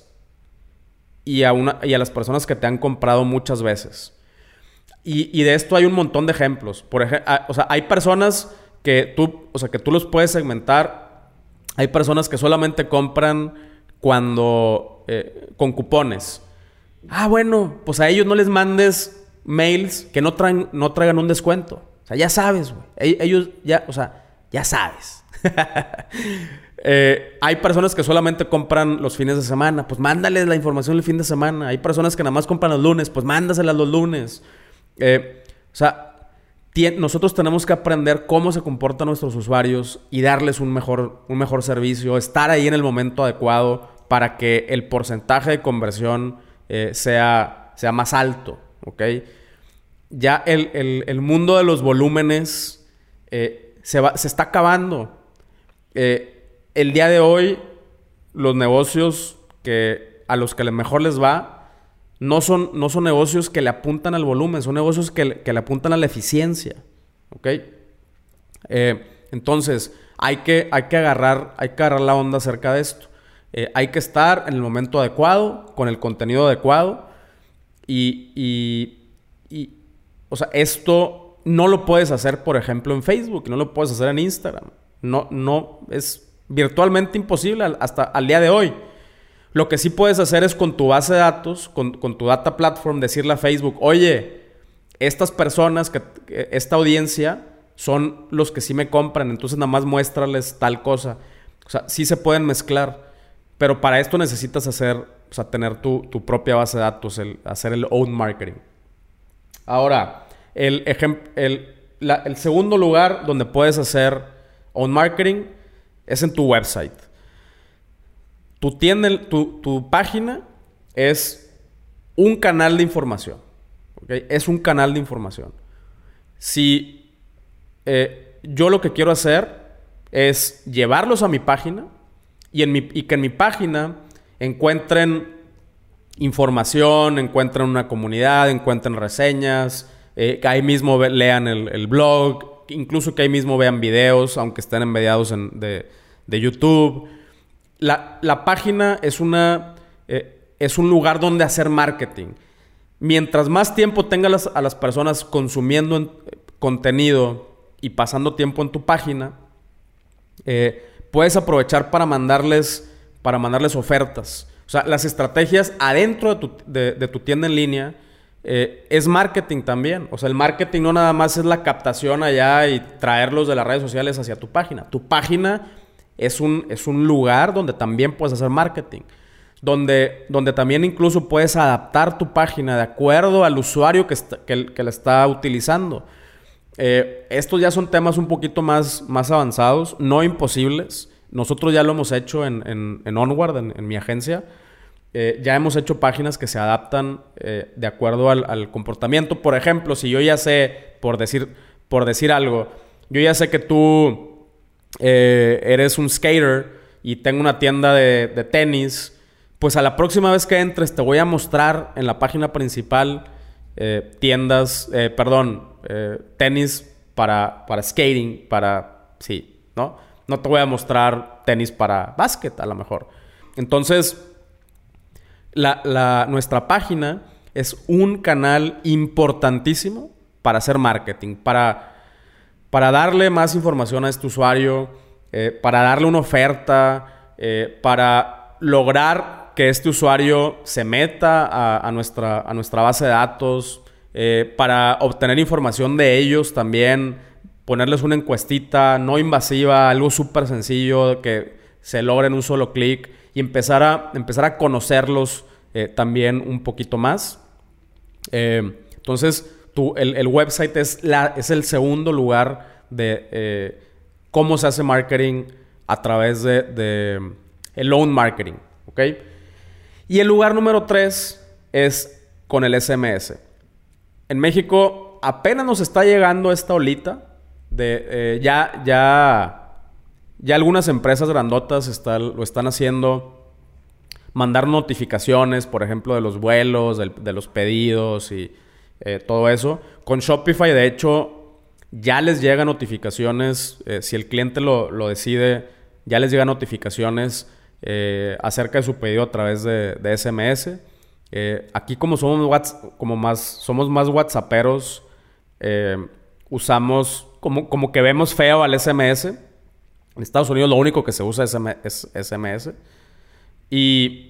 y a, una, y a las personas que te han comprado muchas veces. Y, y de esto hay un montón de ejemplos. Por ejemplo, o sea, hay personas que tú, o sea, que tú los puedes segmentar. Hay personas que solamente compran cuando eh, con cupones. Ah, bueno, pues a ellos no les mandes mails que no, traen, no traigan un descuento. O sea, ya sabes, güey. Ellos ya, o sea, ya sabes. eh, hay personas que solamente compran los fines de semana. Pues mándales la información el fin de semana. Hay personas que nada más compran los lunes. Pues mándaselas los lunes. Eh, o sea, nosotros tenemos que aprender cómo se comportan nuestros usuarios y darles un mejor, un mejor servicio, estar ahí en el momento adecuado para que el porcentaje de conversión eh, sea, sea más alto, ¿ok? Ya el, el, el mundo de los volúmenes eh, se, va, se está acabando. Eh, el día de hoy, los negocios que, a los que mejor les va no son, no son negocios que le apuntan al volumen, son negocios que, que le apuntan a la eficiencia, ¿ok? Eh, entonces, hay que, hay, que agarrar, hay que agarrar la onda acerca de esto. Eh, hay que estar en el momento adecuado, con el contenido adecuado y, y, y, o sea, esto no lo puedes hacer, por ejemplo, en Facebook, no lo puedes hacer en Instagram. No, no, es virtualmente imposible hasta al día de hoy. Lo que sí puedes hacer es con tu base de datos, con, con tu data platform, decirle a Facebook, oye, estas personas, que, esta audiencia, son los que sí me compran, entonces nada más muéstrales tal cosa. O sea, sí se pueden mezclar, pero para esto necesitas hacer, o sea, tener tu, tu propia base de datos, el, hacer el own marketing. Ahora, el, ejem- el, la, el segundo lugar donde puedes hacer own marketing es en tu website. Tu, tienda, tu, tu página es un canal de información, ¿okay? Es un canal de información. Si eh, yo lo que quiero hacer es llevarlos a mi página y, en mi, y que en mi página encuentren información, encuentren una comunidad, encuentren reseñas, eh, que ahí mismo ve, lean el, el blog, incluso que ahí mismo vean videos, aunque estén embediados en, de, de YouTube. La, la página es, una, eh, es un lugar donde hacer marketing. Mientras más tiempo tengas las, a las personas consumiendo en, eh, contenido y pasando tiempo en tu página, eh, puedes aprovechar para mandarles, para mandarles ofertas. O sea, las estrategias adentro de tu, de, de tu tienda en línea eh, es marketing también. O sea, el marketing no nada más es la captación allá y traerlos de las redes sociales hacia tu página. Tu página Es un, es un lugar donde también puedes hacer marketing. Donde, donde también incluso puedes adaptar tu página de acuerdo al usuario que, está, que, que la está utilizando. Eh, estos ya son temas un poquito más, más avanzados, no imposibles. Nosotros ya lo hemos hecho en, en, en Onward, en, en mi agencia. Eh, ya hemos hecho páginas que se adaptan eh, de acuerdo al, al comportamiento. Por ejemplo, si yo ya sé, por decir, por decir algo, yo ya sé que tú... Eh, eres un skater y tengo una tienda de, de tenis, pues a la próxima vez que entres te voy a mostrar en la página principal eh, tiendas, eh, perdón, eh, tenis para, para skating, para, sí, ¿no? No te voy a mostrar tenis para básquet a lo mejor. Entonces, la, la, nuestra página es un canal importantísimo para hacer marketing, para... para darle más información a este usuario, eh, para darle una oferta, eh, para lograr que este usuario se meta a, a, nuestra, a nuestra base de datos, eh, para obtener información de ellos también, ponerles una encuestita no invasiva, algo súper sencillo que se logre en un solo clic y empezar a, empezar a conocerlos eh, también un poquito más. Eh, entonces... Tu, el, el website es, la, es el segundo lugar de eh, cómo se hace marketing a través de, de el own marketing, ¿ok? Y el lugar número tres es con el S M S. En México apenas nos está llegando esta olita de eh, ya, ya, ya algunas empresas grandotas está, lo están haciendo, mandar notificaciones, por ejemplo, de los vuelos, de, de los pedidos y Eh, todo eso. Con Shopify, de hecho, ya les llega notificaciones. Eh, si el cliente lo, lo decide, ya les llegan notificaciones eh, acerca de su pedido a través de, de S M S. Eh, aquí, como somos, WhatsApp, como más, somos más whatsapperos, eh, usamos como, como que vemos feo al S M S. En Estados Unidos, lo único que se usa es, es S M S. Y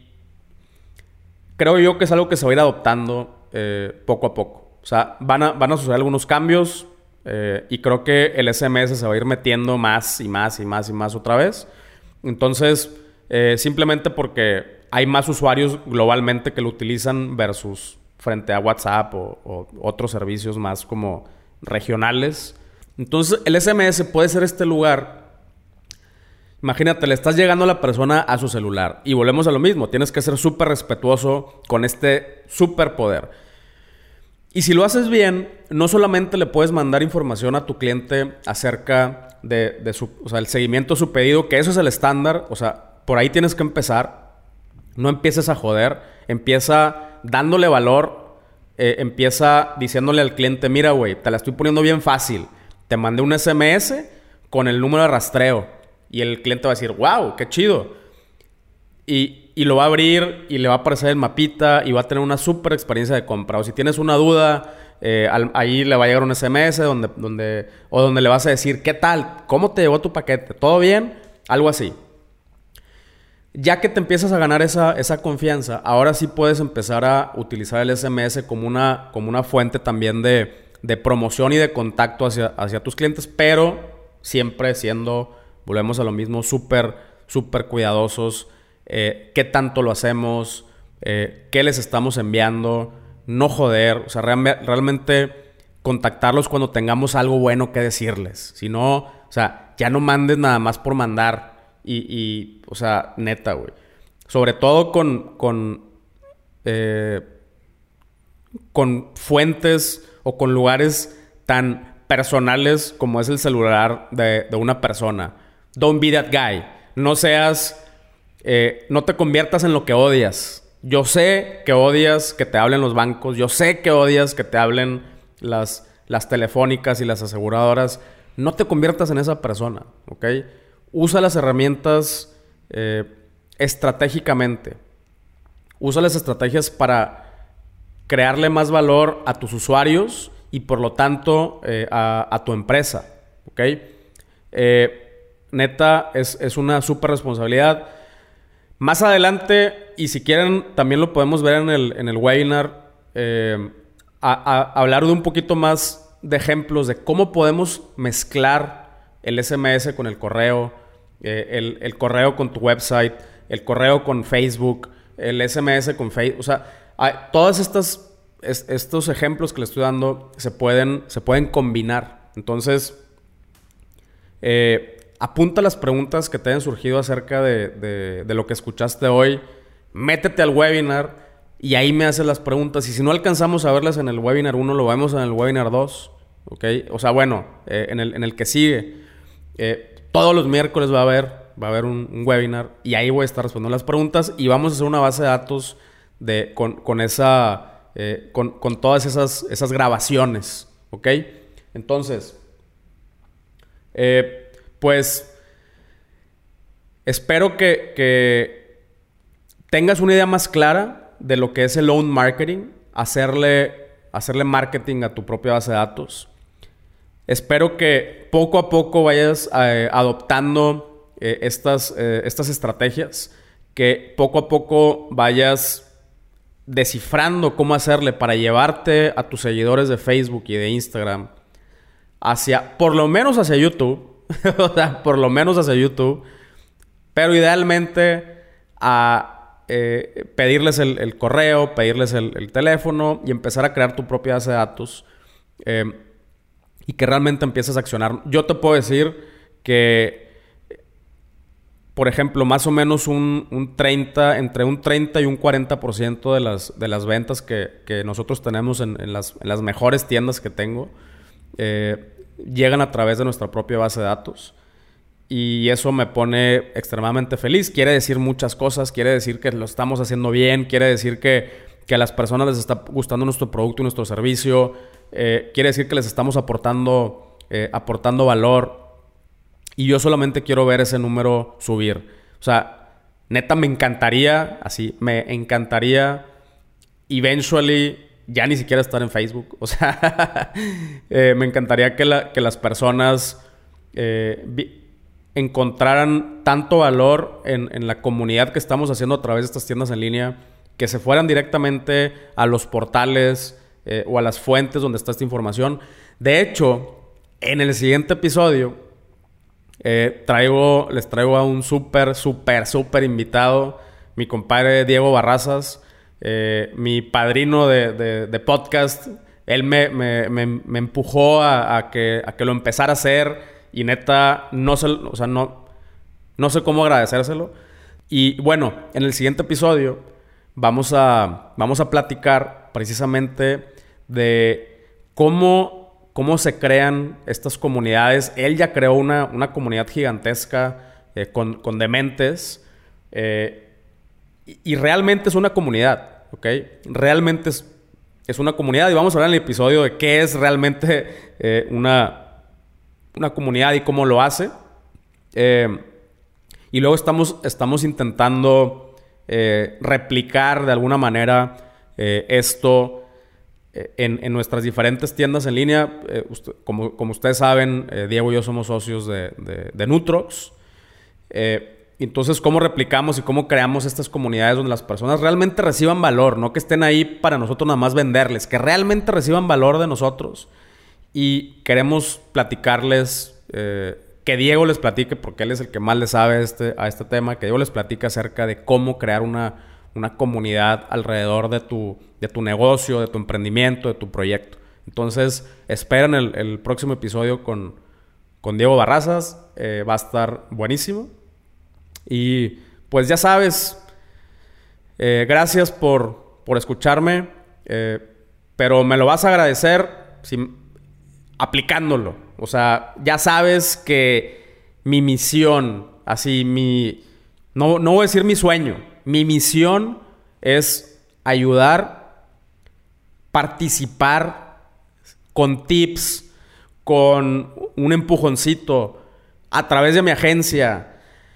creo yo que es algo que se va a ir adoptando Eh, poco a poco. O sea, van a, van a suceder algunos cambios eh, y creo que el S M S se va a ir metiendo más y más y más y más otra vez. Entonces, eh, simplemente porque hay más usuarios globalmente que lo utilizan versus frente a WhatsApp o, o otros servicios más como regionales. Entonces, el S M S puede ser este lugar. Imagínate, le estás llegando a la persona a su celular. Y volvemos a lo mismo. Tienes que ser súper respetuoso con este superpoder. Y si lo haces bien, no solamente le puedes mandar información a tu cliente acerca de, de su, o sea, el seguimiento de su pedido, que eso es el estándar. O sea, por ahí tienes que empezar. No empieces a joder. Empieza dándole valor. Eh, empieza diciéndole al cliente, mira, güey, te la estoy poniendo bien fácil. Te mandé un S M S con el número de rastreo. Y el cliente va a decir, wow, qué chido. Y, y lo va a abrir y le va a aparecer el mapita y va a tener una súper experiencia de compra. O si tienes una duda, eh, al, ahí le va a llegar un S M S donde, donde, o donde le vas a decir, ¿qué tal? ¿Cómo te llegó tu paquete? ¿Todo bien? Algo así. Ya que te empiezas a ganar esa, esa confianza, ahora sí puedes empezar a utilizar el S M S como una, como una fuente también de, de promoción y de contacto hacia, hacia tus clientes, pero siempre siendo... Volvemos a lo mismo, súper, súper cuidadosos. Eh, ¿Qué tanto lo hacemos? Eh, ¿Qué les estamos enviando? No joder. O sea, real, realmente contactarlos cuando tengamos algo bueno que decirles. Si no, o sea, ya no mandes nada más por mandar. Y, y o sea, neta, güey. Sobre todo con, con, eh, con fuentes o con lugares tan personales como es el celular de, de una persona. Don't be that guy. No seas... Eh, no te conviertas en lo que odias. Yo sé que odias que te hablen los bancos. Yo sé que odias que te hablen las, las telefónicas y las aseguradoras. No te conviertas en esa persona, ¿ok? Usa las herramientas eh, estratégicamente. Usa las estrategias para crearle más valor a tus usuarios y por lo tanto eh, a, a tu empresa, ¿ok? Eh... Neta, es, es una súper responsabilidad. Más adelante, y si quieren, también lo podemos ver en el, en el webinar, eh, a, a, a hablar de un poquito más de ejemplos de cómo podemos mezclar el S M S con el correo, eh, el, el correo con tu website, el correo con Facebook, el S M S con Facebook. O sea, hay, todas estas es, estos ejemplos que les estoy dando se pueden, se pueden combinar. Entonces, eh, apunta las preguntas que te hayan surgido acerca de, de, de lo que escuchaste hoy. Métete al webinar y ahí me haces las preguntas. Y si no alcanzamos a verlas en el webinar uno, lo vemos en el webinar dos. ¿Ok? O sea, bueno, eh, en, el, en el que sigue. Eh, todos los miércoles va a haber, va a haber un, un webinar y ahí voy a estar respondiendo las preguntas y vamos a hacer una base de datos de, con, con, esa, eh, con, con todas esas, esas grabaciones. ¿Ok? Entonces... Eh, Pues espero que, que tengas una idea más clara de lo que es el own marketing, hacerle, hacerle marketing a tu propia base de datos. Espero que poco a poco vayas eh, adoptando eh, estas, eh, estas estrategias, que poco a poco vayas descifrando cómo hacerle para llevarte a tus seguidores de Facebook y de Instagram hacia, por lo menos hacia YouTube. O sea, por lo menos hacia YouTube. Pero idealmente a eh, pedirles el, el correo, pedirles el, el teléfono y empezar a crear tu propia base de datos. Eh, y que realmente empieces a accionar. Yo te puedo decir que, por ejemplo, más o menos un, un treinta, entre un treinta y un cuarenta por ciento de las, de las ventas que, que nosotros tenemos en, en, las, en las mejores tiendas que tengo, eh, llegan a través de nuestra propia base de datos. Y eso me pone extremadamente feliz. Quiere decir muchas cosas. Quiere decir que lo estamos haciendo bien. Quiere decir que, que a las personas les está gustando nuestro producto y nuestro servicio. Eh, quiere decir que les estamos aportando, eh, aportando valor. Y yo solamente quiero ver ese número subir. O sea, neta me encantaría, así, me encantaría eventually... ya ni siquiera estar en Facebook. O sea, eh, me encantaría que, la, que las personas eh, vi, encontraran tanto valor en, en la comunidad que estamos haciendo a través de estas tiendas en línea, que se fueran directamente a los portales eh, o a las fuentes donde está esta información. De hecho, en el siguiente episodio eh, traigo, les traigo a un súper, súper, súper invitado, mi compadre Diego Barrazas, Eh, mi padrino de, de, de podcast, Él me, me, me, me empujó a, a, que, a que lo empezara a hacer y neta, no sé, o sea, no, no sé cómo agradecérselo. Y bueno, en el siguiente episodio vamos a, vamos a platicar precisamente de cómo, cómo se crean estas comunidades. Él ya creó una, una comunidad gigantesca eh, con, con dementes eh, y, y realmente es una comunidad, ¿ok? Realmente es, es una comunidad y vamos a hablar en el episodio de qué es realmente eh, una, una comunidad y cómo lo hace. Eh, y luego estamos, estamos intentando eh, replicar de alguna manera eh, esto eh, en, en nuestras diferentes tiendas en línea. Eh, usted, como, como ustedes saben, eh, Diego y yo somos socios de, de, de Nutrox. Eh, entonces, ¿cómo replicamos y cómo creamos estas comunidades donde las personas realmente reciban valor? No que estén ahí para nosotros nada más venderles, que realmente reciban valor de nosotros. Y queremos platicarles... Eh, que Diego les platique, porque él es el que más le sabe este, a este tema, que Diego les platique acerca de cómo crear una, una comunidad alrededor de tu, de tu negocio, de tu emprendimiento, de tu proyecto. Entonces, esperen el, el próximo episodio con, con Diego Barrazas. Eh, va a estar buenísimo. Y pues ya sabes, eh, gracias por, por escucharme, eh, pero me lo vas a agradecer si, aplicándolo. O sea, ya sabes que mi misión, así mi... No, no voy a decir mi sueño. Mi misión es ayudar, participar con tips, con un empujoncito, a través de mi agencia,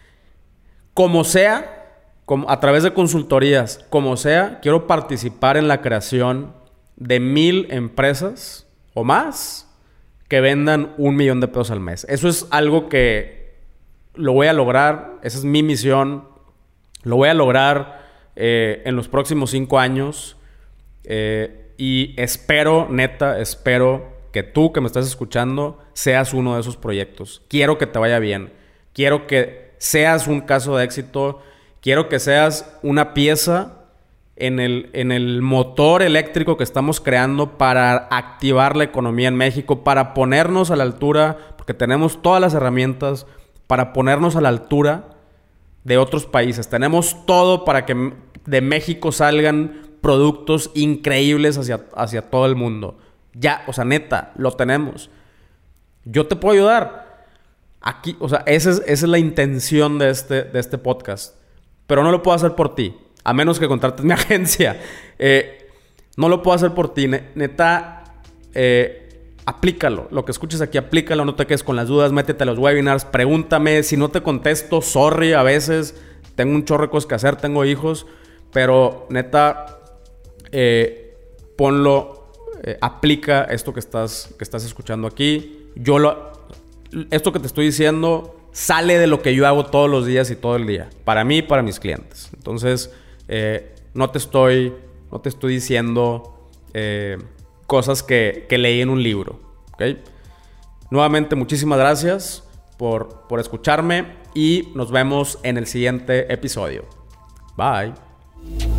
como sea, como, a través de consultorías, como sea, quiero participar en la creación de mil empresas o más que vendan un millón de pesos al mes. Eso es algo que lo voy a lograr. Esa es mi misión. Lo voy a lograr eh, en los próximos cinco años. Eh, y espero, neta, espero que tú que me estás escuchando seas uno de esos proyectos. Quiero que te vaya bien. Quiero que seas un caso de éxito. Quiero que seas una pieza En el, en el motor eléctrico que estamos creando para activar la economía en México, para ponernos a la altura, porque tenemos todas las herramientas para ponernos a la altura de otros países. Tenemos todo para que de México salgan productos increíbles hacia, hacia todo el mundo. Ya, o sea, neta, lo tenemos. Yo te puedo ayudar. Aquí, o sea, esa es, esa es la intención de este, de este podcast. Pero no lo puedo hacer por ti. A menos que contrates mi agencia. Eh, no lo puedo hacer por ti. Neta, eh, aplícalo. Lo que escuches aquí, aplícalo. No te quedes con las dudas. Métete a los webinars. Pregúntame. Si no te contesto, sorry. A veces tengo un chorro de cosas que hacer. Tengo hijos. Pero neta, eh, ponlo. Eh, aplica esto que estás, que estás escuchando aquí. Yo lo... Esto que te estoy diciendo sale de lo que yo hago todos los días y todo el día. Para mí y para mis clientes. Entonces... Eh, no te estoy no te estoy diciendo eh, cosas que, que leí en un libro, ¿ok? Nuevamente, muchísimas gracias por, por escucharme y nos vemos en el siguiente episodio. Bye.